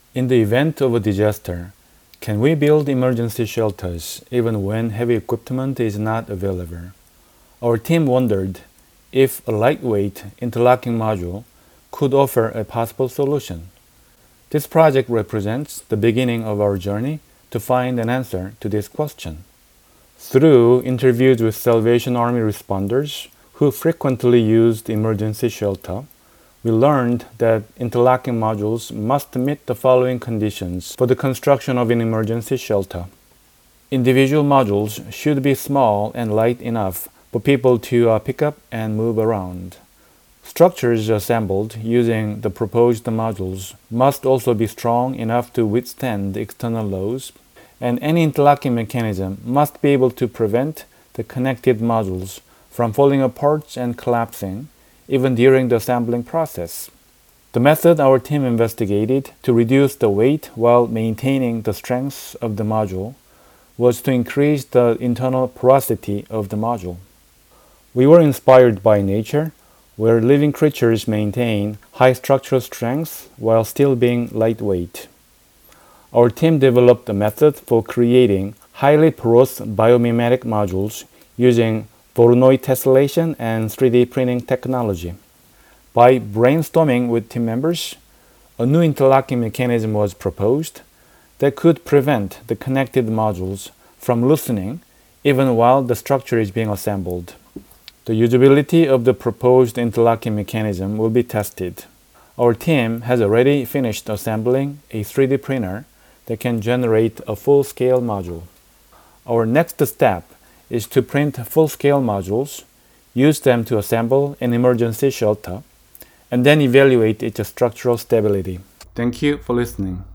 In the event of a disaster, can we build emergency shelters even when heavy equipment is not available? Our team wondered if a lightweight interlocking module could offer a possible solution. This project represents the beginning of our journey to find an answer to this question. Through interviews with Salvation Army responders who frequently used emergency shelter, we learned that interlocking modules must meet the following conditions for the construction of an emergency shelter. Individual modules should be small and light enough for people to pick up and move around. Structures assembled using the proposed modules must also be strong enough to withstand external loads, and any interlocking mechanism must be able to prevent the connected modules from falling apart and collapsing, even during the assembling process. The method our team investigated to reduce the weight while maintaining the strength of the module was to increase the internal porosity of the module. We were inspired by nature, where living creatures maintain high structural strength while still being lightweight. Our team developed a method for creating highly porous biomimetic modules using Voronoi tessellation and 3D printing technology. By brainstorming with team members, a new interlocking mechanism was proposed that could prevent the connected modules from loosening even while the structure is being assembled. The usability of the proposed interlocking mechanism will be tested. Our team has already finished assembling a 3D printer that can generate a full-scale module. Our next step is to print full-scale modules, use them to assemble an emergency shelter, and then evaluate its structural stability. Thank you for listening.